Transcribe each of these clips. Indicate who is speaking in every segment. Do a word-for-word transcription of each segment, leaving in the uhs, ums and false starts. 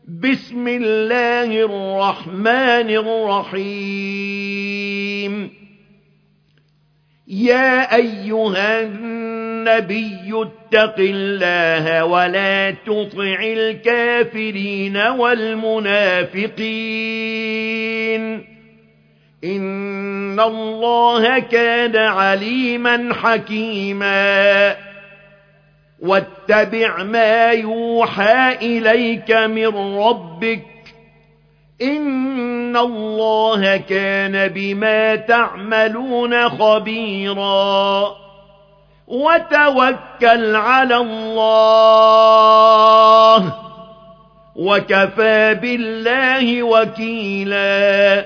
Speaker 1: بسم الله الرحمن الرحيم يا أيها النبي اتق الله ولا تطع الكافرين والمنافقين إن الله كان عليما حكيما واتبع ما يوحى إليك من ربك إن الله كان بما تعملون خبيرا وتوكل على الله وكفى بالله وكيلا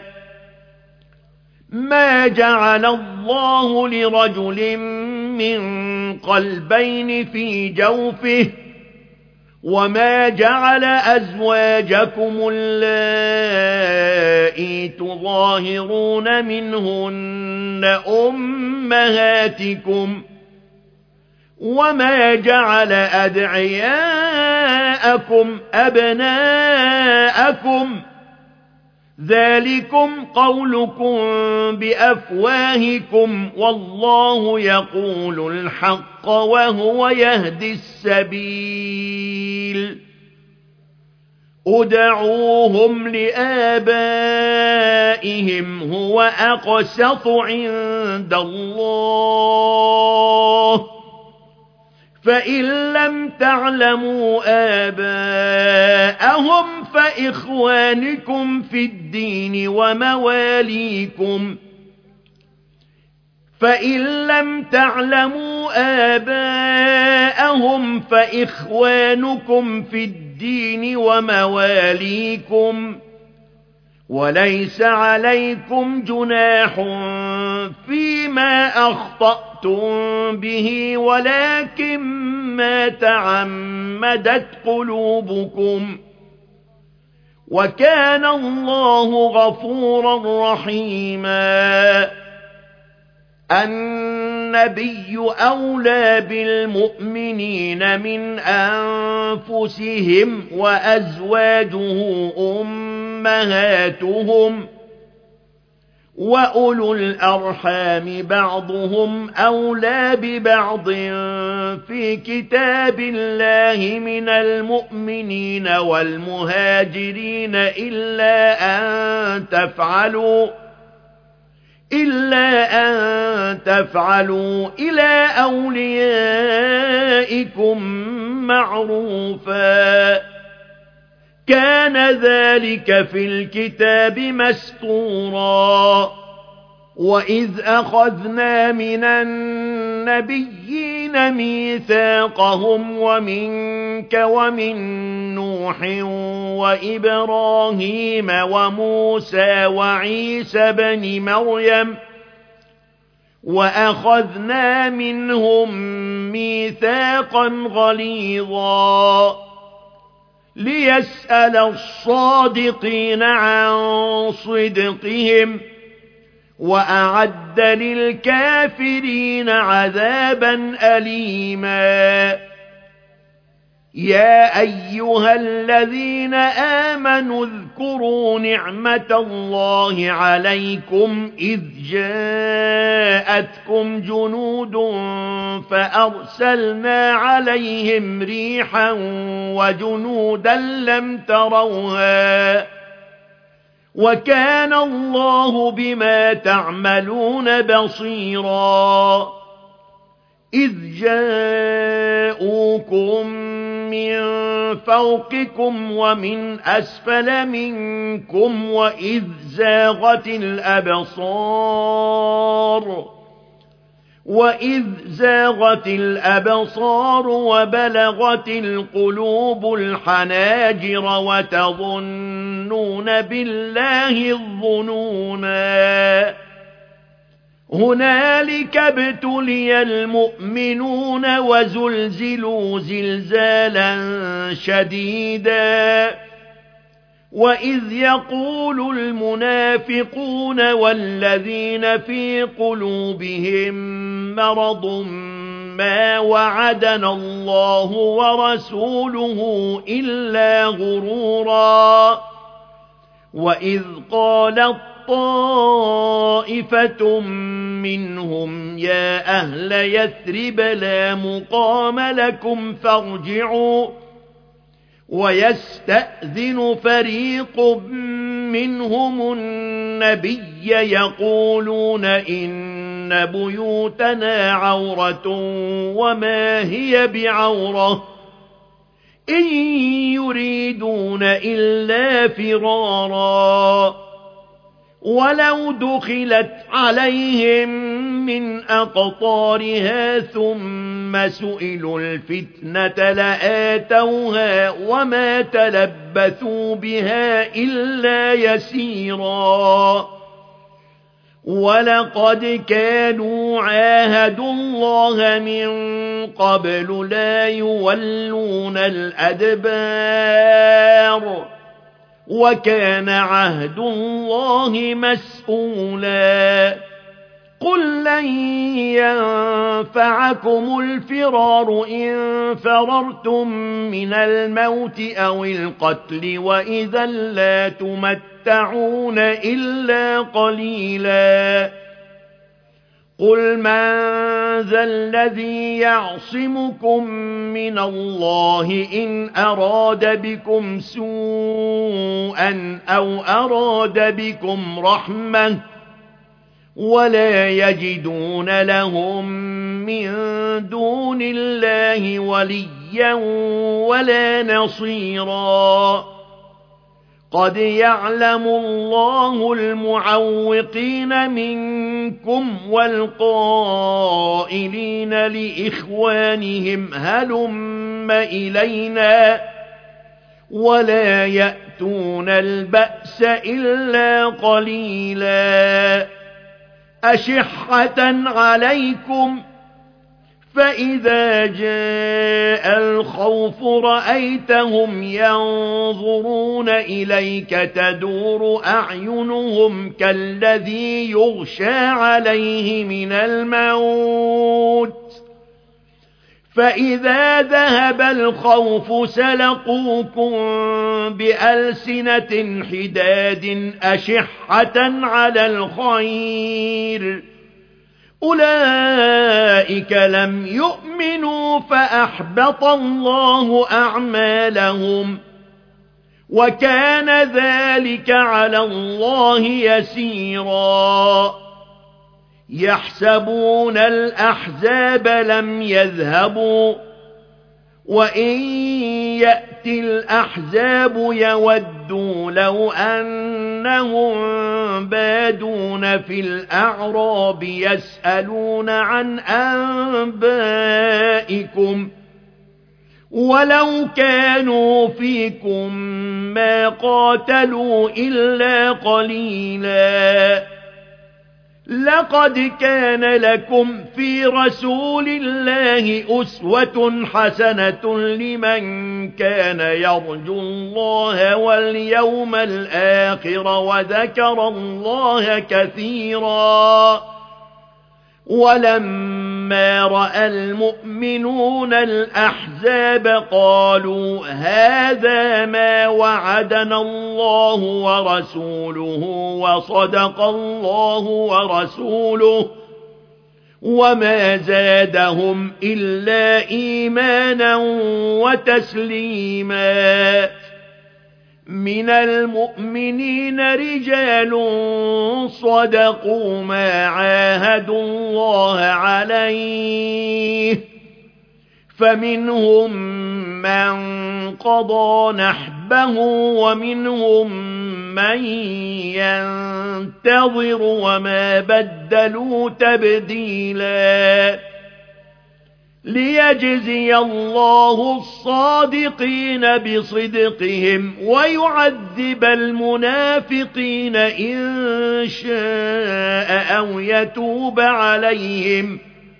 Speaker 1: ما جعل الله لرجل من قلبين في جوفه وما جعل أزواجكم اللائي تظاهرون منهن أمهاتكم وما جعل أدعياءكم أبناءكم ذلكم قولكم بأفواهكم والله يقول الحق وهو يهدي السبيل ادعوهم لآبائهم هو أقسط عند الله فإن لم تعلموا آباءهم فإخوانكم في الدين ومواليكم فإن لم تعلموا آباءهم فإخوانكم في الدين ومواليكم وليس عليكم جناح فيما أخطأتم به ولكن ما تعمدت قلوبكم وكان الله غفورا رحيما النبي أولى بالمؤمنين من أنفسهم وأزواجه أمهاتهم وأولو الأرحام بعضهم أولى ببعض في كتاب الله من المؤمنين والمهاجرين إلا أن تفعلوا إلا أن تفعلوا إلى أوليائكم معروفا كان ذلك في الكتاب مسطورا وإذ أخذنا من النبيين ميثاقهم ومنك ومن نوح وإبراهيم وموسى وعيسى بن مريم وأخذنا منهم ميثاقا غليظا ليسأل الصادقين عن صدقهم وأعد للكافرين عذابا أليما يا أيها الذين آمنوا اذكروا نعمة الله عليكم إذ جاءتكم جنود فأرسلنا عليهم ريحا وجنودا لم تروها وكان الله بما تعملون بصيرا إذ جاءوكم من فوقكم ومن أسفل منكم وإذ زاغت الأبصار وإذ زاغت الأبصار وبلغت القلوب الحناجر وتظنون بالله الظنونا هنالك ابتلي المؤمنون وزلزلوا زلزالا شديدا وإذ يقول المنافقون والذين في قلوبهم مرض ما وعدنا الله ورسوله إلا غرورا وإذ قالت طائفة منهم يا أهل يثرب لا مقام لكم فارجعوا ويستأذن فريق منهم النبي يقولون إن بيوتنا عورة وما هي بعورة إن يريدون إلا فرارا ولو دخلت عليهم من أقطارها ثم سئلوا الفتنة لآتوها وما تلبثوا بها إلا يسيرا ولقد كانوا عاهدوا الله من قبل لا يولون الأدبار وكان عهد الله مسؤولا قل لن ينفعكم الفرار إن فررتم من الموت أو القتل وإذا لا تمتعون إلا قليلا قل من ذا الذي يعصمكم من الله إن أراد بكم سوءا أو أراد بكم رحمة ولا يجدون لهم من دون الله وليا ولا نصيرا قد يعلم الله المعوقين منكم والقائلين لإخوانهم هلم إلينا ولا يأتون البأس إلا قليلا أشحة عليكم فإذا جاء الخوف رأيتهم ينظرون إليك تدور أعينهم كالذي يغشى عليه من الموت فإذا ذهب الخوف سلقوكم بألسنة حداد أشحة على الخير أولئك لم يؤمنوا فأحبط الله أعمالهم وكان ذلك على الله يسيرا يحسبون الأحزاب لم يذهبوا وإن يأتي الأحزاب يودوا لو أنهم بادون في الأعراب يسألون عن أنبائكم ولو كانوا فيكم ما قاتلوا إلا قليلا لقد كان لكم في رسول الله أسوة حسنة لمن كان يرجو الله واليوم الآخر وذكر الله كثيرا ولما رأى المؤمنون الأحزاب قالوا هذا ما وعدنا الله ورسوله وصدق الله ورسوله وما زادهم إلا إيمانا وتسليما من المؤمنين رجال صدقوا ما عاهدوا الله عليه فمنهم من قضى نحبه ومنهم من ينتظر وما بدلوا تبديلا ليجزي الله الصادقين بصدقهم ويعذب المنافقين إن شاء أو يتوب عليهم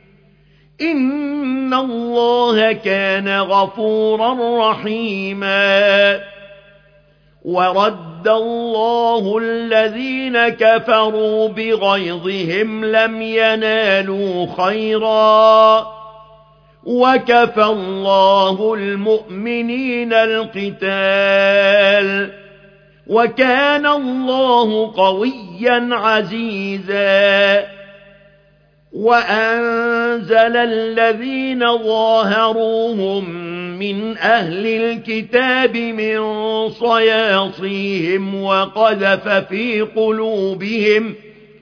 Speaker 1: إن الله كان غفورا رحيما ورد الله الذين كفروا بغيظهم لم ينالوا خيرا وكفى الله المؤمنين القتال وكان الله قويا عزيزا وأنزل الذين ظاهروهم من أهل الكتاب من صياصيهم وقذف في قلوبهم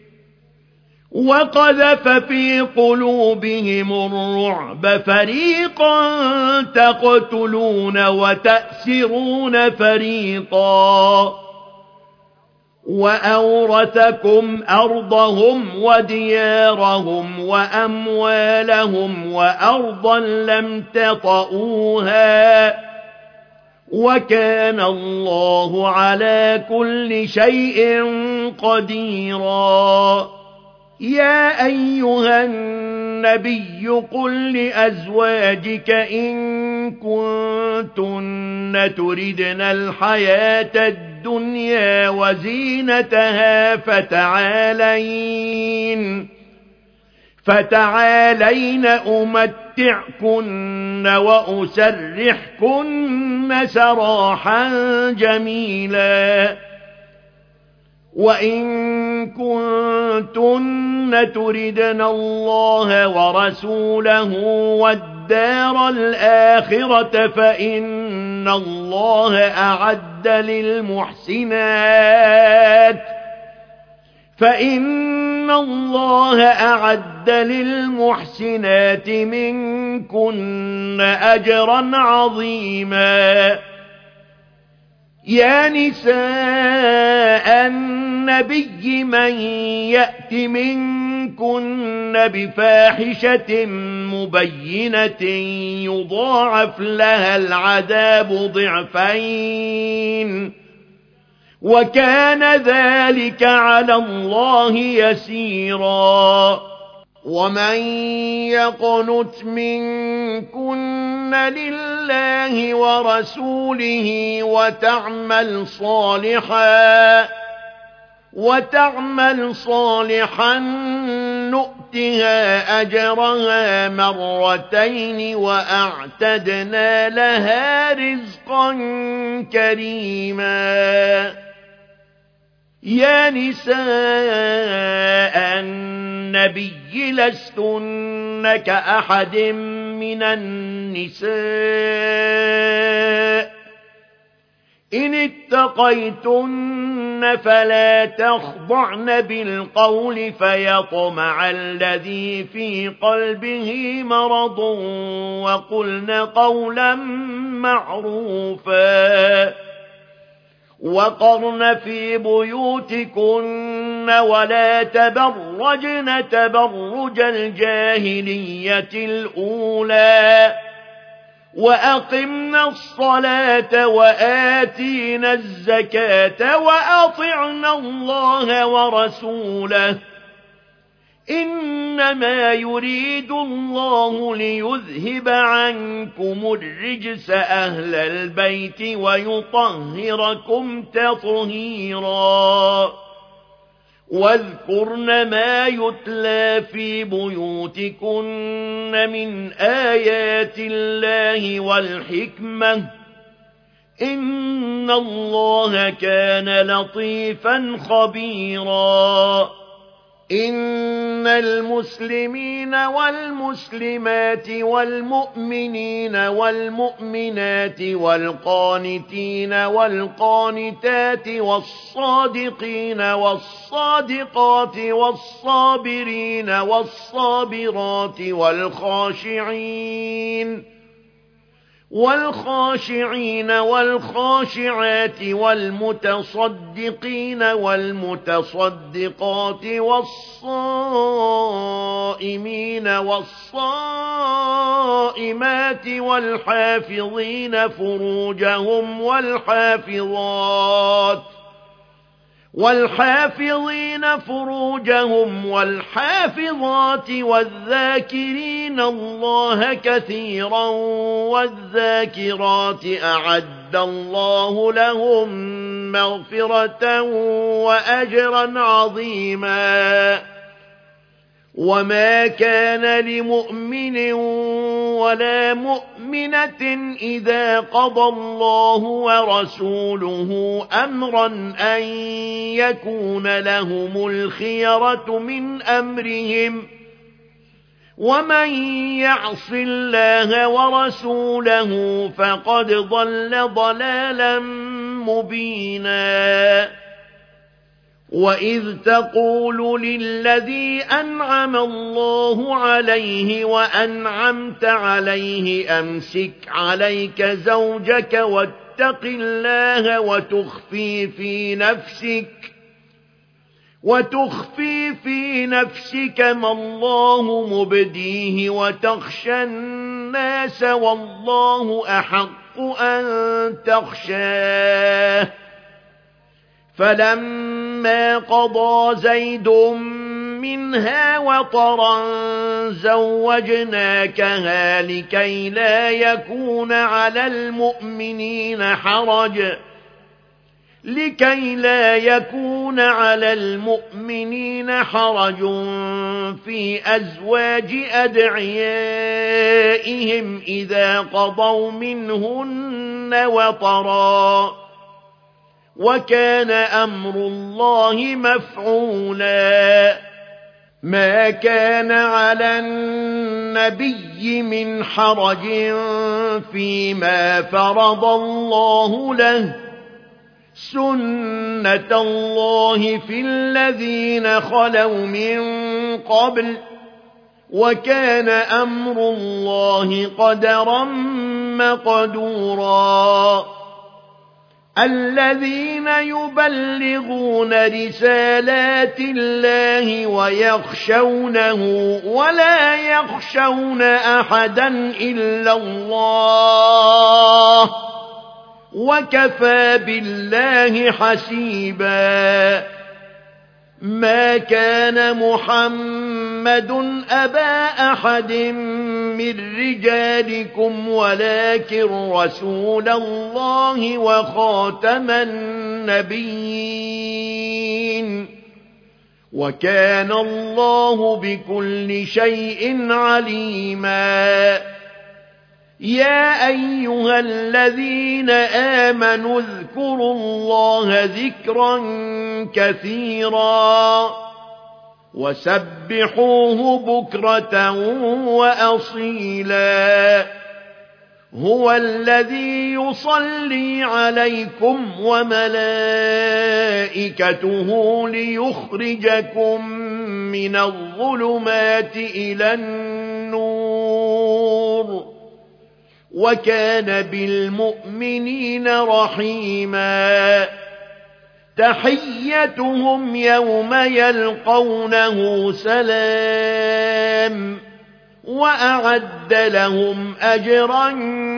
Speaker 1: وقذف في قلوبهم الرعب فريقا تقتلون وتأسرون فريقا وأورثكم أرضهم وديارهم وأموالهم وأرضا لم تطئوها وكان الله على كل شيء قديرا يا أيها النبي قل لأزواجك إن كنتن تردن الحياة الدنيا وزينتها فتعالين فتعالين أمتعكن وأسرحكن سراحا جميلا وإن كنتن تردن الله ورسوله والدار الآخرة فإن الله أعد للمحسنات فإن الله أعد للمحسنات منكن أجرا عظيما يا نساء النبي من يأت منكن بفاحشة مبينة يضاعف لها العذاب ضعفين وكان ذلك على الله يسيرا ومن يقنت منكن لله ورسوله وتعمل صالحا وتعمل صالحا نؤتها أجرها مرتين وأعتدنا لها رزقا كريما يا نساء النبي لستن كأحد من النساء إن اتقيتن فلا تخضعن بالقول فيطمع الذي في قلبه مرض وقلن قولا معروفا وقرن في بيوتكن ولا تبرجن تبرج الجاهلية الأولى وأقمنا الصلاة وآتينا الزكاة وأطعنا الله ورسوله إنما يريد الله ليذهب عنكم الرجس أهل البيت ويطهركم تطهيرا واذكرن ما يتلى في بيوتكن من آيات الله والحكمة إن الله كان لطيفا خبيرا إن المسلمين والمسلمات والمؤمنين والمؤمنات والقانتين والقانتات والصادقين والصادقات والصابرين والصابرات والخاشعين والخاشعين والخاشعات والمتصدقين والمتصدقات والصائمين والصائمات والحافظين فروجهم والحافظات والحافظين فروجهم والحافظات والذاكرين الله كثيرا والذاكرات أعد الله لهم مغفرة وأجرا عظيما وما كان لمؤمن ولا مؤمنة إذا قضى الله ورسوله أمرا أن يكون لهم الخيرة من أمرهم ومن يعص الله ورسوله فقد ضل ضلالا مبينا وإذ تقول للذي أنعم الله عليه وأنعمت عليه أمسك عليك زوجك واتق الله وتخفي في نفسك وتخفي في نفسك ما الله مبديه وتخشى الناس والله أحق أن تخشاه فلما قضى زيد منها وطرا زوجناكها لكي لا يكون على المؤمنين حرج لكي لا يكون على المؤمنين حرج في أزواج أدعيائهم إذا قضوا منهن وطرا وكان أمر الله مفعولا ما كان على النبي من حرج فيما فرض الله له سنة الله في الذين خلوا من قبل وكان أمر الله قدرا مقدورا الذين يبلغون رسالات الله ويخشونه ولا يخشون أحدا إلا الله وكفى بالله حسيبا ما كان محمد أبا أحد من رجالكم ولكن رسول الله وخاتم النبيين وكان الله بكل شيء عليما يا أيها الذين آمنوا اذكروا الله ذكرا كثيرا وسبحوه بكرة وأصيلا هو الذي يصلي عليكم وملائكته ليخرجكم من الظلمات إلى النور وكان بالمؤمنين رحيما تحيتهم يوم يلقونه سلام وأعد لهم أجرا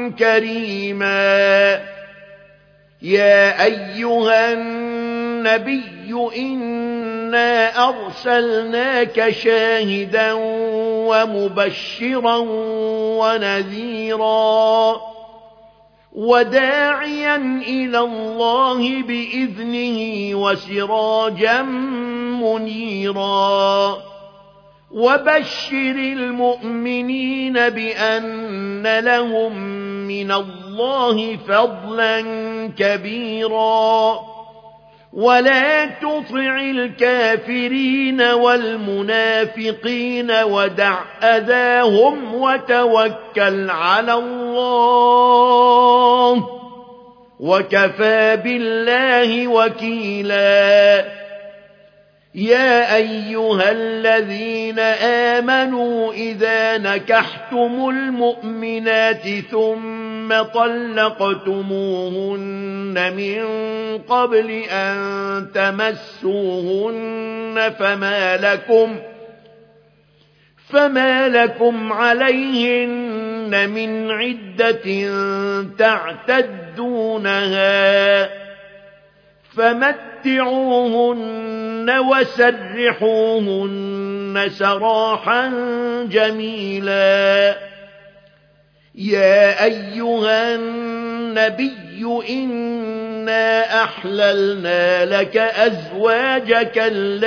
Speaker 1: كريما يا أيها النبي إنا أرسلناك شاهدا ومبشرا ونذيرا وداعيا إلى الله بإذنه وسراجا منيرا وبشر المؤمنين بأن لهم من الله فضلا كبيرا ولا تطع الكافرين والمنافقين ودع أذاهم وتوكل على الله وكفى بالله وكيلا يا أيها الذين آمنوا إذا نكحتم المؤمنات ثم طلقتموهن من قبل أن تمسوهن فما لكم فما لكم عليهن من عدة تعتدونها فمتعوهن وسرحوهن سراحا جميلا يا أيها النبي إنا أحللنا لك أزواجك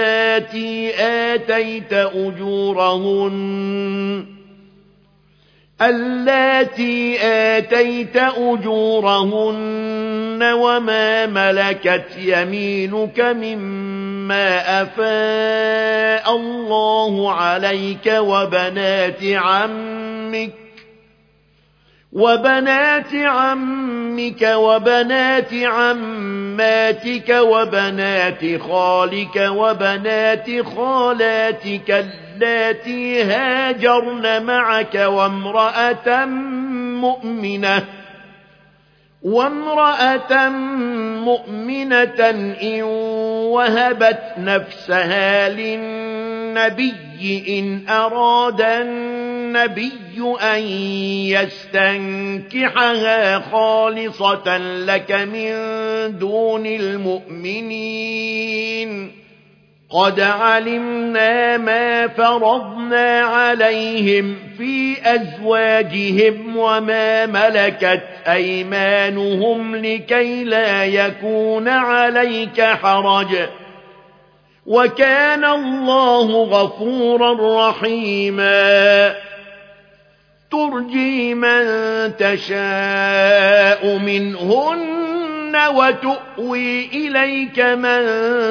Speaker 1: اللاتي آتيت أجورهن اللاتي آتيت أجورهن وما ملكت يمينك مما أفاء الله عليك وبنات عمك وبنات عمك وبنات عماتك وبنات خالك وبنات خالاتك اللاتي هاجرن معك وامرأة مؤمنة وامرأة مؤمنة إن وهبت نفسها للنبي إن أراد النبي أن يستنكحها خالصة لك من دون المؤمنين قد علمنا ما فرضنا عليهم في أزواجهم وما ملكت أيمانهم لكي لا يكون عليك حرج وكان الله غفورا رحيما ترجي من تشاء منهن وتؤوي إليك من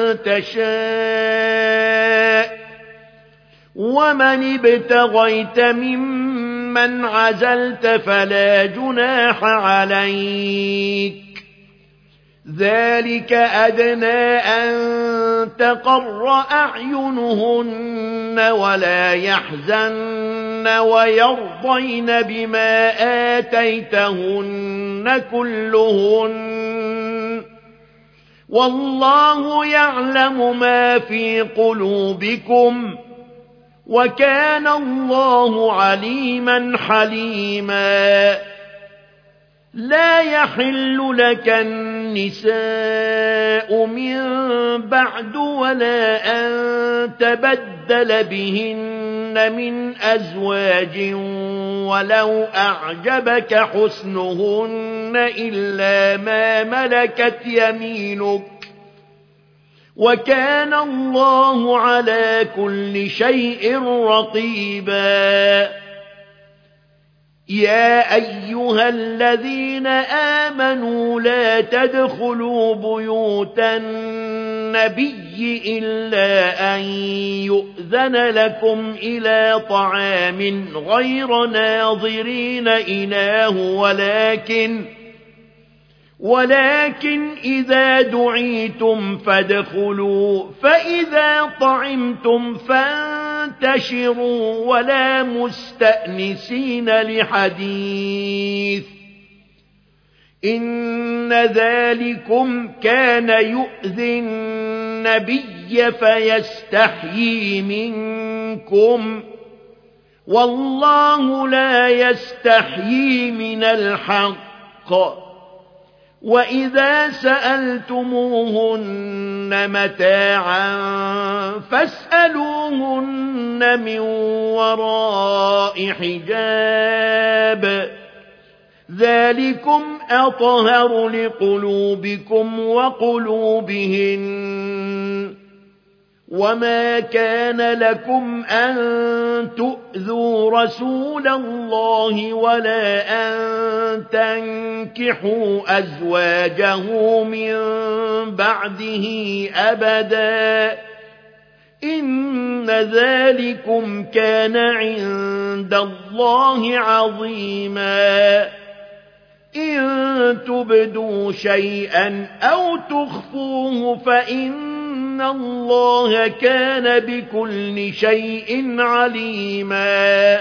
Speaker 1: تشاء ومن ابتغيت ممن عزلت فلا جناح عليك ذلك أدنى أن تقر أعينهن ولا يحزن ويرضين بما آتيتهن كلهن والله يعلم ما في قلوبكم وكان الله عليما حليما لا يحل لك النساء من بعد ولا أن تبدل بهن من أزواج ولو أعجبك حسنهن إلا ما ملكت يمينك وكان الله على كل شيء رقيبا يا أيها الذين آمنوا لا تدخلوا بيوت النبي إلا أن يؤذن لكم إلى طعام غير ناظرين إناه ولكن ولكن إذا دعيتم فادخلوا فإذا طعمتم فانتشروا ولا مستأنسين لحديث إن ذلكم كان يؤذي النبي فيستحيي منكم والله لا يستحيي من الحق وإذا سألتموهن متاعا فاسألوهن من وراء حجاب ذلكم أطهر لقلوبكم وقلوبهن وما كان لكم أن تؤذوا رسول الله ولا أن تنكحوا أزواجه من بعده أبدا إن ذلكم كان عند الله عظيما إن تبدوا شيئا أو تخفوه فإن إن الله كان بكل شيء عليما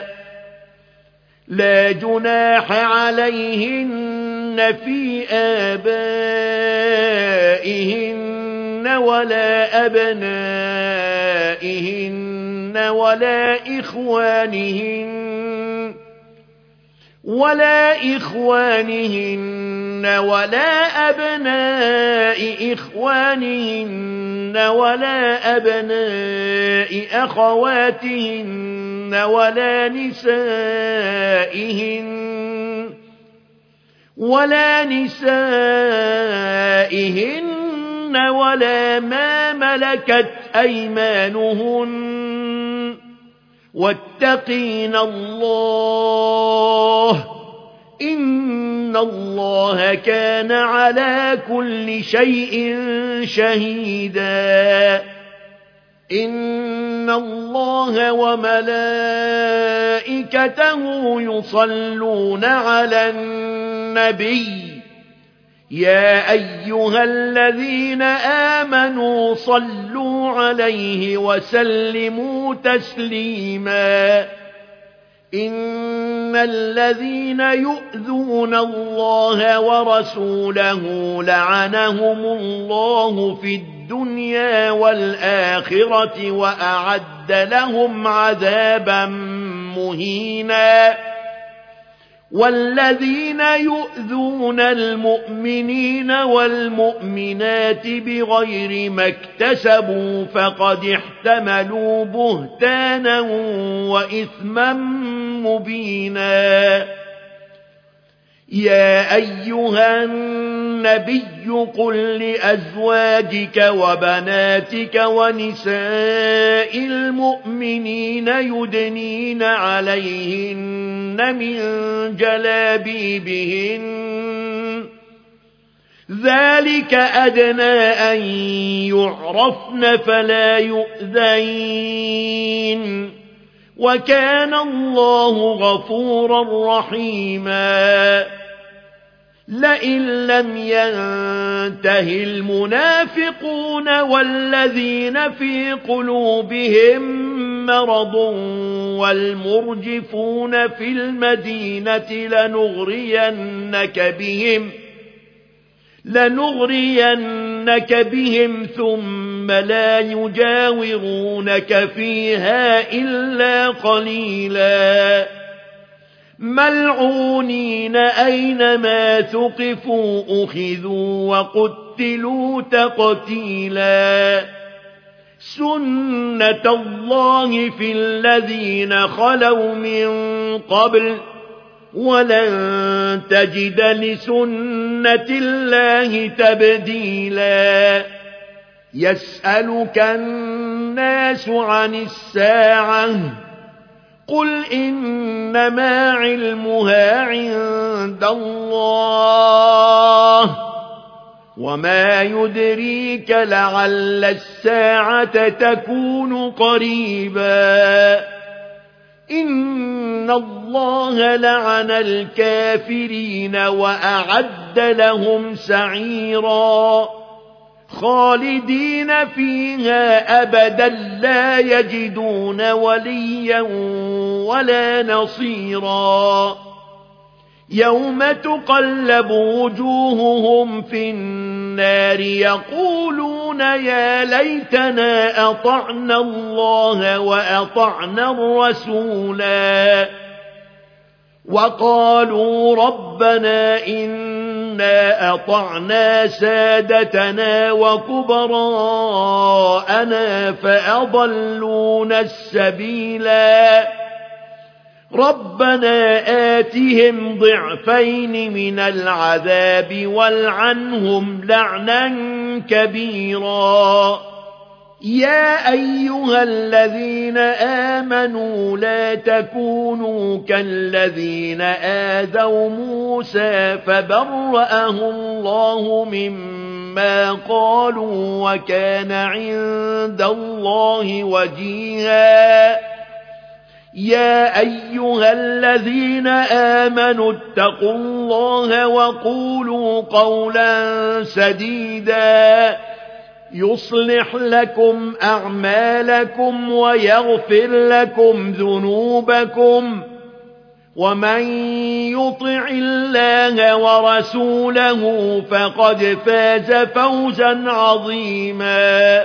Speaker 1: لا جناح عليهن في آبائهن ولا أبنائهن ولا إخوانهن ولا إخوانهن ولا أبناء إخوانهن ولا أبناء أخواتهن ولا نسائهن ولا نسائهن ولا ما ملكت أيمانهن واتقين الله إن الله كان على كل شيء شهيدا إن الله وملائكته يصلون على النبي يا أيها الذين آمنوا صلوا عليه وسلموا تسليما إن الذين يؤذون الله ورسوله لعنهم الله في الدنيا والآخرة وأعد لهم عذابا مهينا والذين يؤذون المؤمنين والمؤمنات بغير ما اكتسبوا فقد احتملوا بهتانا وإثما مبينا يا أيها النبي قل لأزواجك وبناتك ونساء المؤمنين يدنين عليهن من جلابيبهن ذلك أدنى أن يعرفن فلا يؤذين وكان الله غفورا رحيما لئن لم ينته المنافقون والذين في قلوبهم مرض والمرجفون في المدينة لنغرينك بهم لنغرينك بهم ثم لا يجاورونك فيها إلا قليلا ملعونين أينما ثقفوا أخذوا وقتلوا تقتيلا سنة الله في الذين خلوا من قبل ولن تجد لسنة الله تبديلا يسألك الناس عن الساعة قل إنما علمها عند الله وما يدريك لعل الساعة تكون قريبا إن الله لعن الكافرين وأعد لهم سعيرا خالدين فيها أبدا لا يجدون وليا ولا نصيرا يوم تقلب وجوههم في النار يقولون يا ليتنا أطعنا الله وأطعنا الرسولا وقالوا ربنا إنا أطعنا سادتنا وكبراءنا فأضلونا السبيلا ربنا آتهم ضعفين من العذاب والعنهم لعنا كبيرا يا أيها الذين آمنوا لا تكونوا كالذين آذوا موسى فبرأه الله مما قالوا وكان عند الله وجيها يا أيها الذين آمنوا اتقوا الله وقولوا قولا سديدا يصلح لكم أعمالكم ويغفر لكم ذنوبكم ومن يطع الله ورسوله فقد فاز فوزا عظيما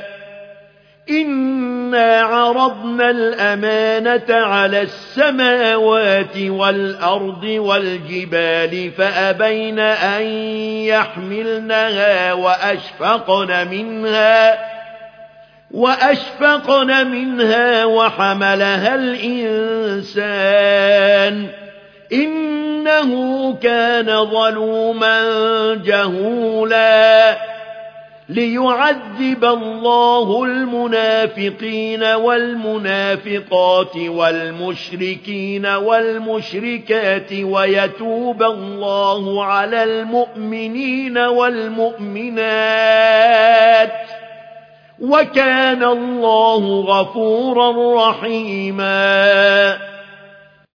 Speaker 1: إنا عرضنا الأمانة على السماوات والأرض والجبال فأبين أن يحملنها وأشفقن منها وأشفقن منها وحملها الإنسان إنه كان ظلوما جهولا ليعذب الله المنافقين والمنافقات والمشركين والمشركات ويتوب الله على المؤمنين والمؤمنات وكان الله غفورا رحيما